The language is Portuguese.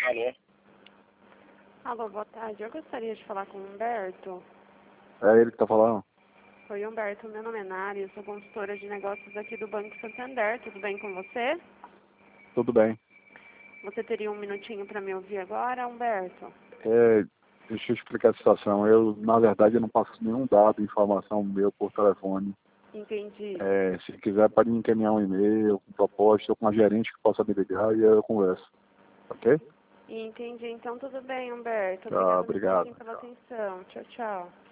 Alô? Alô, boa tarde. Eu gostaria de falar com o Humberto. É ele que tá falando? Oi, Humberto. Meu nome é Nari, eu sou consultora de negócios aqui do Banco Santander. Tudo bem com você? Tudo bem. Você teria um minutinho para me ouvir agora, Humberto? Deixa eu explicar a situação. Eu, na verdade, eu não passo nenhum dado, informação meu por telefone. Entendi. Se quiser, pode me encaminhar um e-mail com proposta ou com uma gerente que possa me ligar e eu converso. Ok? Entendi. Então, tudo bem, Humberto. Tá, Obrigada mesmo obrigado. assim pela atenção. Tchau, tchau.